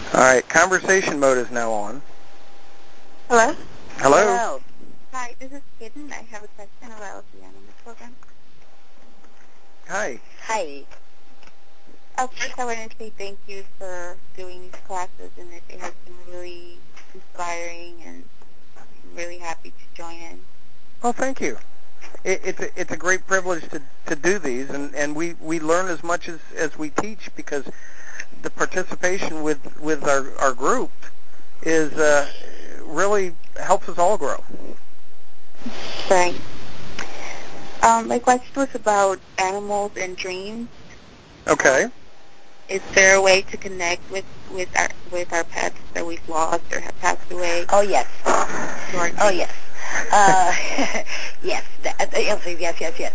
All right, conversation mode is now on. Hello? Hello? Hello. Hi, this is Kitten. I have a question about the animal program. Hi. Hi. First, I want to say thank you for doing these classes, and it has been really inspiring, and I'm really happy to join in. Well, thank you. It's a great privilege to do these, and we learn as much as we teach, because the participation with our group is really helps us all grow. Right. My question was about animals and dreams. Okay. Is there a way to connect with our pets that we've lost or have passed away? Oh, yes. Oh, yes. Yes. The answer is yes.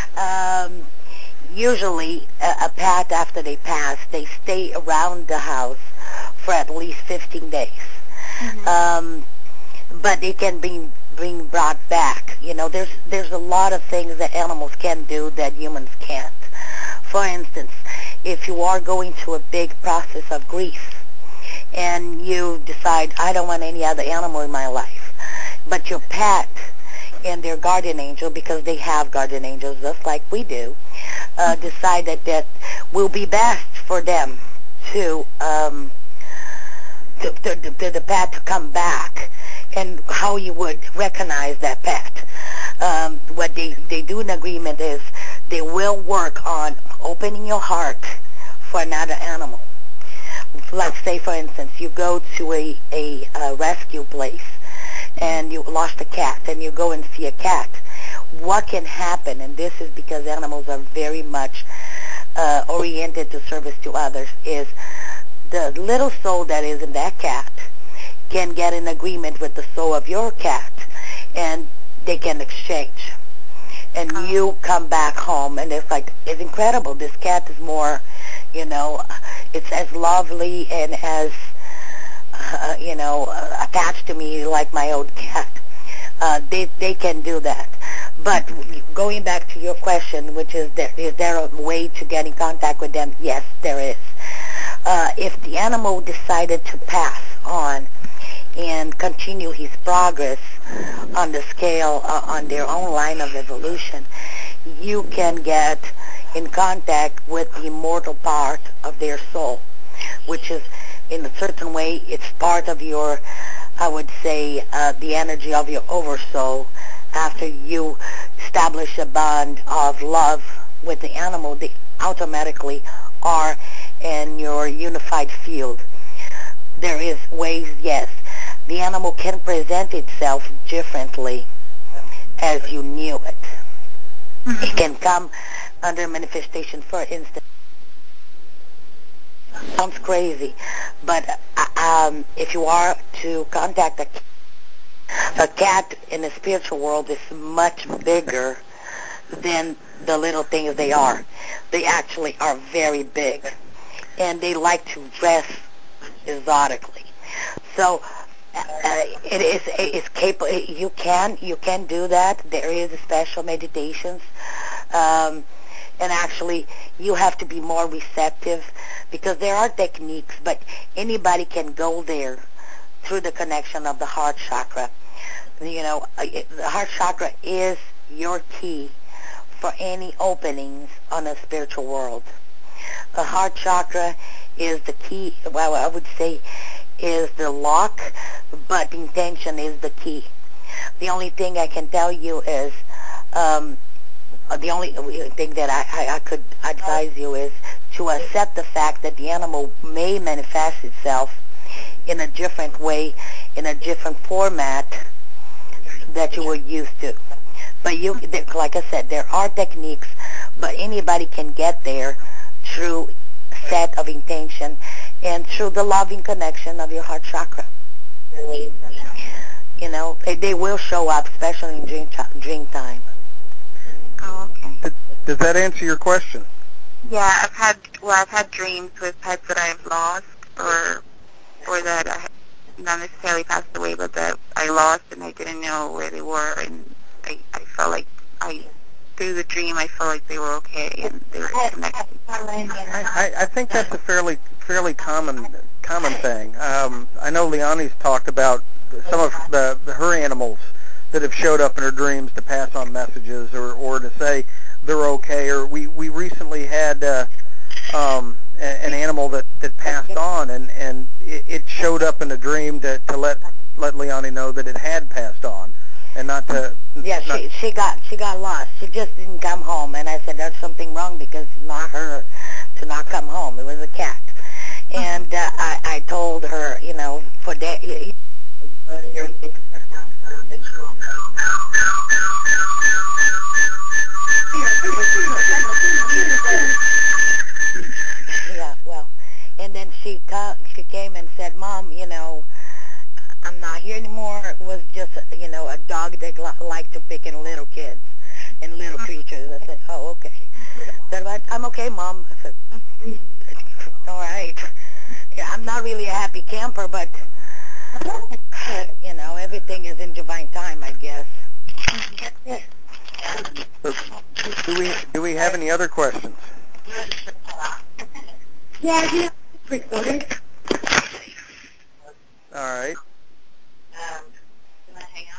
Usually, a pet, after they pass, they stay around the house for at least 15 days. Mm-hmm. But they can be brought back. You know, there's a lot of things that animals can do that humans can't. For instance, if you are going through a big process of grief and you decide, I don't want any other animal in my life, but your pet and their guardian angel, because they have guardian angels just like we do, decide that will be best for them to the pet to come back, and how you would recognize that pet. What they do in agreement is they will work on opening your heart for another animal. Let's say, for instance, you go to a rescue place and you lost a cat, and you go and see a cat. What can happen, and this is because animals are very much oriented to service to others, is the little soul that is in that cat can get in agreement with the soul of your cat, and they can exchange. And you come back home, and it's incredible. This cat is more, it's as lovely and as, attached to me like my old cat. They can do that. But going back to your question, which is there a way to get in contact with them? Yes, there is. If the animal decided to pass on and continue his progress on the scale, on their own line of evolution, you can get in contact with the immortal part of their soul, which is, in a certain way, it's part of your, I would say, the energy of your oversoul. After you establish a bond of love with the animal, they automatically are in your unified field. There is ways, yes. The animal can present itself differently as you knew it. Mm-hmm. It can come under manifestation, for instance. Sounds crazy, but if you are to contact a cat in the spiritual world is much bigger than the little things they are. They actually are very big, and they like to dress exotically. So it's capable. You can do that. There is special meditations, and actually you have to be more receptive, because there are techniques, but anybody can go there through the connection of the heart chakra. The heart chakra is your key for any openings on the spiritual world. The heart chakra is the key, well, I would say, is the lock, but intention is the key. The only thing I can tell you is, the only thing that I could advise you is to accept the fact that the animal may manifest itself in a different way, in a different format that you were used to. But like I said, there are techniques, but anybody can get there through set of intention and through the loving connection of your heart chakra. They will show up, especially in dream time. Oh, okay. Does that answer your question? Yeah, I've had dreams with pets that I've lost, or that I not necessarily passed away, but that I lost and I didn't know where they were, and I felt like through the dream I felt like they were okay and they were connected. I think that's a fairly common common thing. I know Leonie's talked about some of her animals that have showed up in her dreams to pass on messages or to say they're okay. Or we recently had an animal that passed on, and it showed up in a dream to let Leonie know that it had passed on, and not to. Yeah, she got lost. She just didn't come home, and I said there's something wrong because it's not her to not come home. It was a cat, and I told her, for that. Yeah, well, and then she came and said, Mom, I'm not here anymore. It was just, a dog that liked to pick in little kids and little creatures. I said, oh, okay. Said, I'm okay, Mom. I said, all right. Yeah, I'm not really a happy camper, but, everything is in divine time, I guess. So, do we have any other questions? Yeah, recorded. All right. You want to hang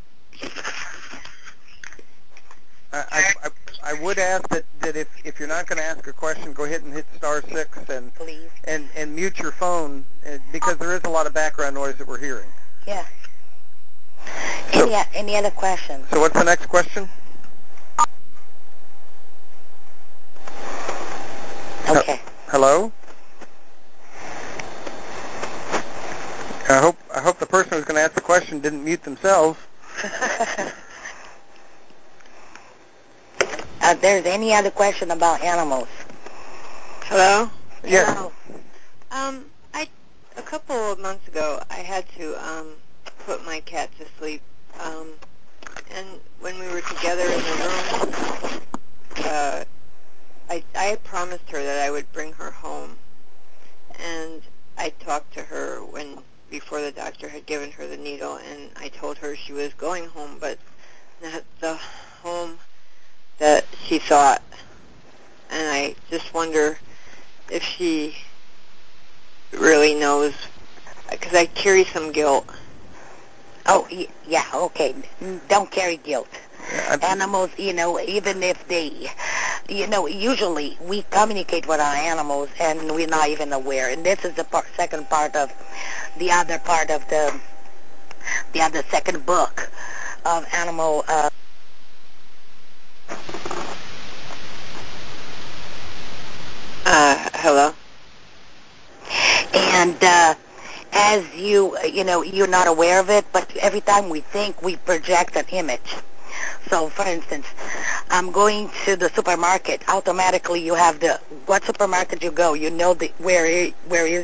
I would ask that if you're not going to ask a question, go ahead and hit *6 and Please. and mute your phone because there is a lot of background noise that we're hearing. Yeah. Any other questions? So what's the next question? Okay. Hello? I hope the person who's going to ask the question didn't mute themselves. There's any other question about animals? Hello? Yes. Hello. A couple of months ago, I had to put my cat to sleep, and when we were together in the room, I had promised her that I would bring her home, and I talked to her before the doctor had given her the needle, and I told her she was going home, but not the home that she thought, and I just wonder if she really knows, because I carry some guilt. Oh, yeah, okay. Don't carry guilt. Yeah, Animals, even if they, usually we communicate with our animals and we're not even aware. And this is the second part of the other part of the other second book of animal. Hello? And as you're not aware of it, but every time we think, we project an image. So, for instance, I'm going to the supermarket. Automatically, you have what supermarket you go. You know where is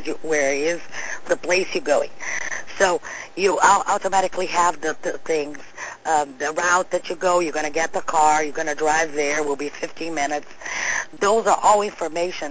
the place you're going. So you automatically have the things, the route that you go. You're going to get the car. You're going to drive there. Will be 15 minutes. Those are all information.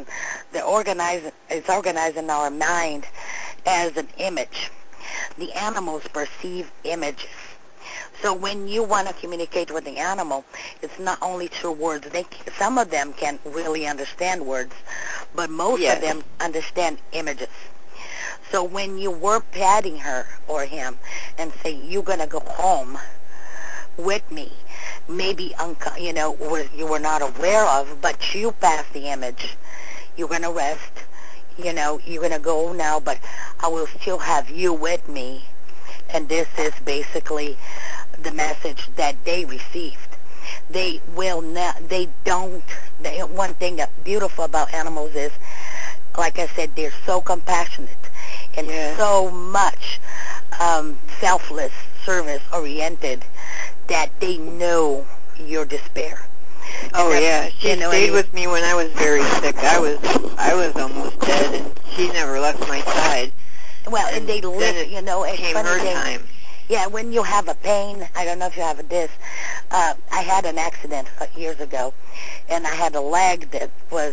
It's organized in our mind as an image. The animals perceive images. So when you want to communicate with the animal, it's not only through words. Some of them can really understand words, but most of them understand images. So when you were patting her or him and say, you're going to go home with me, maybe you were not aware of, but you passed the image. You're going to rest. You're going to go now, but I will still have you with me. And this is basically the message that they received. They will not, they don't, one thing that's beautiful about animals is, like I said, they're so compassionate and so much selfless, service-oriented that they know your despair. Oh yeah, she stayed with me when I was very sick. I was almost dead, and she never left my side. Well, and they live, it's came funny her thing. time. Yeah, when you have a pain, I don't know if you have this. I had an accident years ago, and I had a leg that was,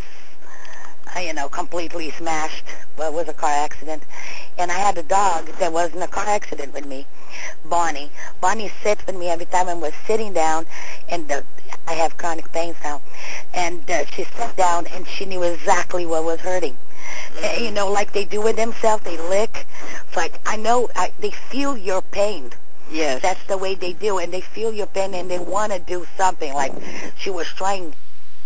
completely smashed. Well, it was a car accident. And I had a dog that was in a car accident with me, Bonnie. Bonnie sits with me every time I was sitting down, and I have chronic pains now. And she sat down, and she knew exactly what was hurting. You know, like they do with themselves, they lick. It's like, they feel your pain. Yes. That's the way they do, and they feel your pain, and they want to do something. Like she was trying.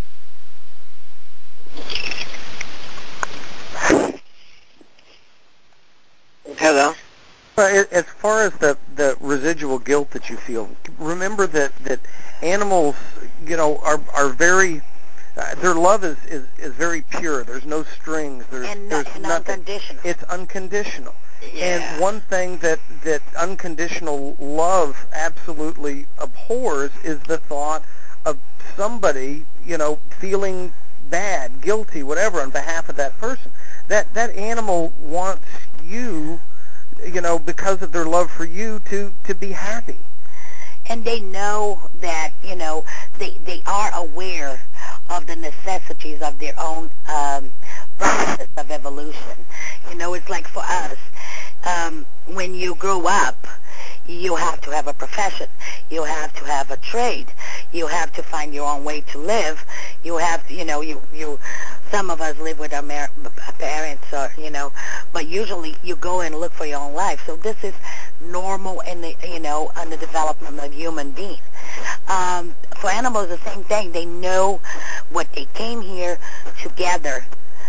Hello? Well, as far as the residual guilt that you feel, remember that animals, are very, their love is very pure. There's no strings. There's And nothing. unconditional. It's unconditional. Yeah. And one thing that unconditional love absolutely abhors is the thought of somebody, feeling bad, guilty, whatever, on behalf of that person. That animal wants you, because of their love for you, to be happy. And they know that, they are aware of the necessities of their own process of evolution. It's like for us, when you grow up, you have to have a profession. You have to have a trade. You have to find your own way to live. You have to, some of us live with our parents, or, but usually you go and look for your own life. So this is normal in the, on the development of human beings. For animals, the same thing. They know what they came here together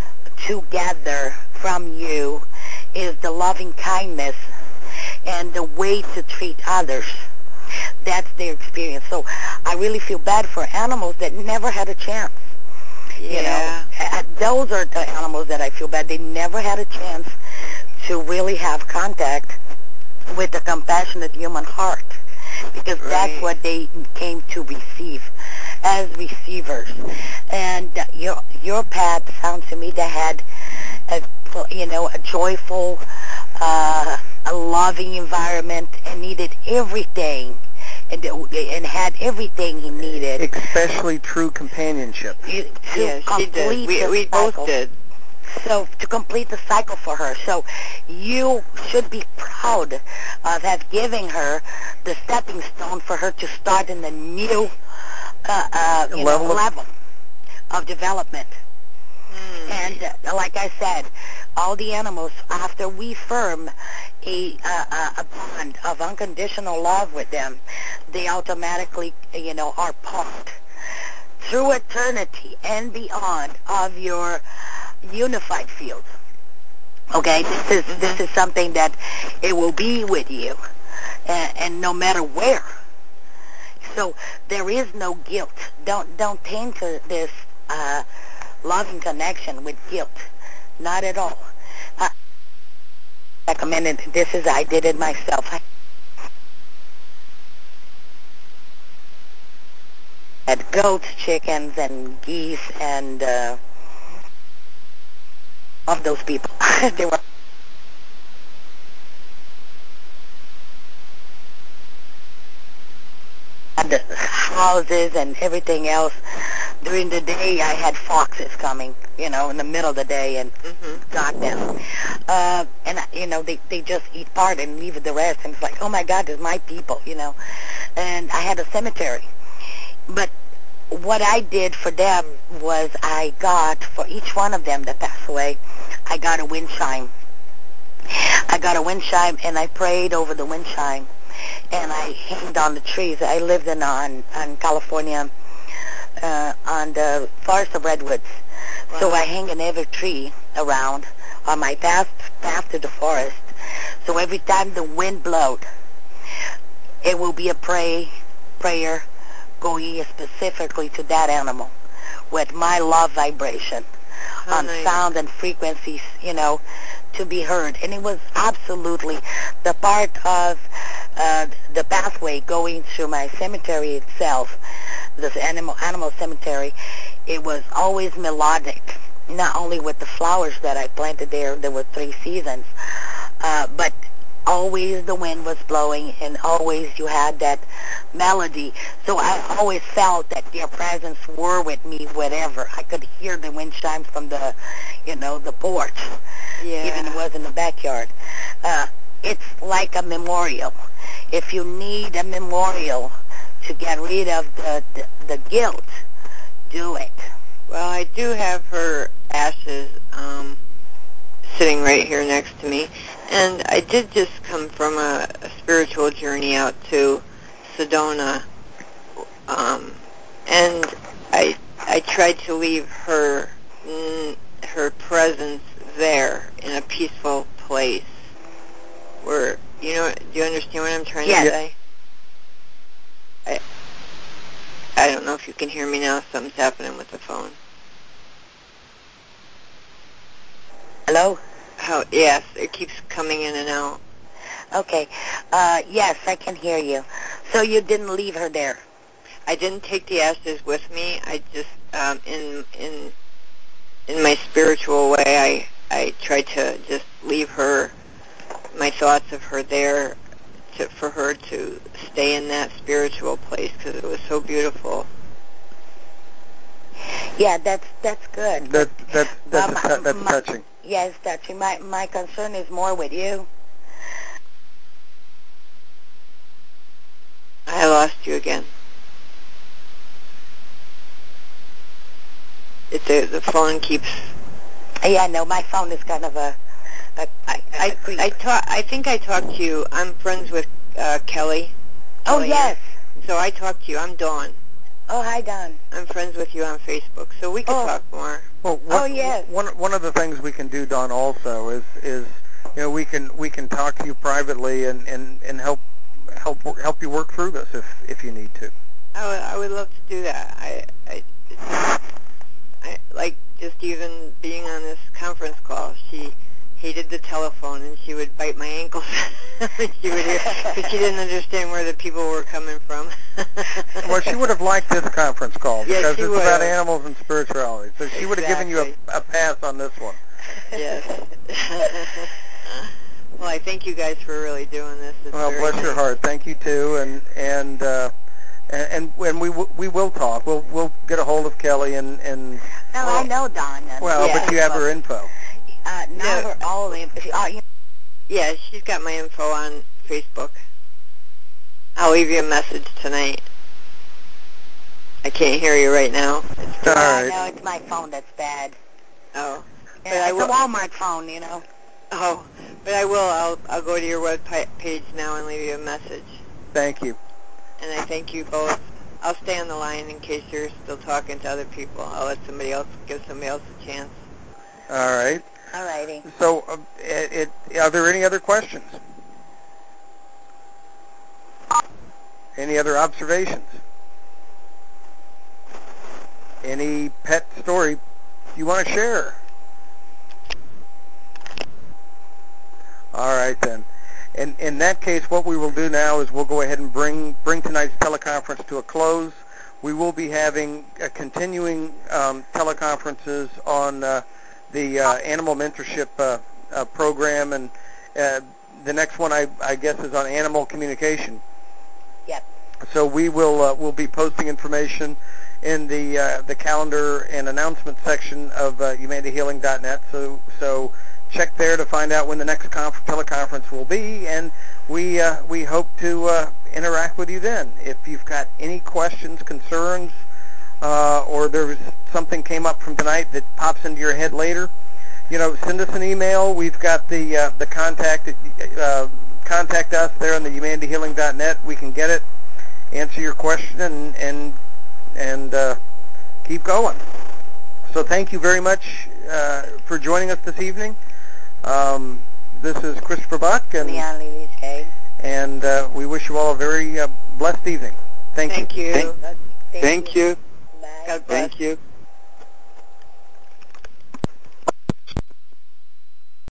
from you is the loving kindness and the way to treat others. That's their experience. So I really feel bad for animals that never had a chance. Yeah. Those are the animals that I feel bad. They never had a chance to really have contact with the compassionate human heart, because that's Right. what they came to receive as receivers. And your pet sounds to me that had a joyful, a loving environment, and needed everything, and had everything he needed. Especially true companionship. To Yes, she did. complete We the both cycle. did. So to complete the cycle for her. So you should be proud of have giving her the stepping stone for her to start in the new level of development. And like I said, all the animals, after we form a bond of unconditional love with them, they automatically, are part through eternity and beyond of your unified field. Okay, this is something that it will be with you, and no matter where. So there is no guilt. Don't taint this loving connection with guilt. Not at all. I recommend it. I did it myself. I had goats, chickens, and geese, and of those people. They were at the houses and everything else. During the day, I had foxes coming, in the middle of the day, and got them. They just eat part and leave the rest. And it's like, oh my God, they're my people, And I had a cemetery. But what I did for them was I got, for each one of them that passed away, I got a wind chime. And I prayed over the wind chime. And I hanged on the trees. I lived on California, on the forest of redwoods. Wow. So I hang in every tree around on my path to the forest. So every time the wind blowed, it will be a prayer going specifically to that animal with my love vibration on sound and frequencies, to be heard. And it was absolutely the part of the pathway going through my cemetery itself, this animal cemetery. It was always melodic, not only with the flowers that I planted there were 3 seasons, but always the wind was blowing, and always you had that melody. So I always felt that their presence were with me, whatever. I could hear the wind chimes from the, the porch, even it was in the backyard. It's like a memorial. If you need a memorial to get rid of the guilt, do it. Well, I do have her ashes sitting right here next to me. And I did just come from a spiritual journey out to Sedona, and I tried to leave her presence there in a peaceful place. Where do you understand what I'm trying to say? I don't know if you can hear me now. Something's happening with the phone. Hello? Oh, yes, it keeps coming in and out. Okay. Yes, I can hear you. So you didn't leave her there? I didn't take the ashes with me. I just, in my spiritual way, I tried to just leave her, my thoughts of her there, for her to stay in that spiritual place because it was so beautiful. Yeah, that's good. That's touching. Yes, touching. My concern is more with you. I lost you again. The phone keeps. Yeah, no, my phone is kind of a I think I talked to you. I'm friends with Kelly. Oh, yes. So I talked to you. I'm Dawn. Oh, hi, Dawn. I'm friends with you on Facebook, so we could talk more. Well, yes. One of the things we can do, Dawn, also is we can talk to you privately and help you work through this if you need to. I would love to do that. I like just even being on this conference call. She hated the telephone, and she would bite my ankles. She would hear because she didn't understand where the people were coming from. Well, she would have liked this conference call because it's about animals and spirituality. So she would have given you a pass on this one. Yes. Well, I thank you guys for really doing this. It's bless your heart. Thank you too, and we will talk. We'll get a hold of Kelly and. No, I know Dawn. But you have her info. Not her all info. Yeah, she's got my info on Facebook. I'll leave you a message tonight. I can't hear you right now. All right. No, it's my phone that's bad. Oh. Yeah, it's a Walmart phone, Oh, but I will. I'll go to your web page now and leave you a message. Thank you. And I thank you both. I'll stay on the line in case you're still talking to other people. I'll let give somebody else a chance. All right. All righty. So, are there any other questions? Any other observations? Any pet story you want to share? All right, then. In that case, what we will do now is we'll go ahead and bring tonight's teleconference to a close. We will be having continuing teleconferences on the animal mentorship program, and the next one I guess is on animal communication. Yep. So we'll be posting information in the calendar and announcement section of humanityhealing.net. So check there to find out when the next teleconference will be, and we hope to interact with you then. If you've got any questions, concerns, or there's something came up from tonight that pops into your head later, send us an email. We've got the contact contact us there on the humanityhealing.net. We can get it, answer your question, and keep going. So thank you very much for joining us this evening. This is Christopher Buck, and we wish you all a very blessed evening. Thank you. Thank you. Thank you. God bless. Thank you.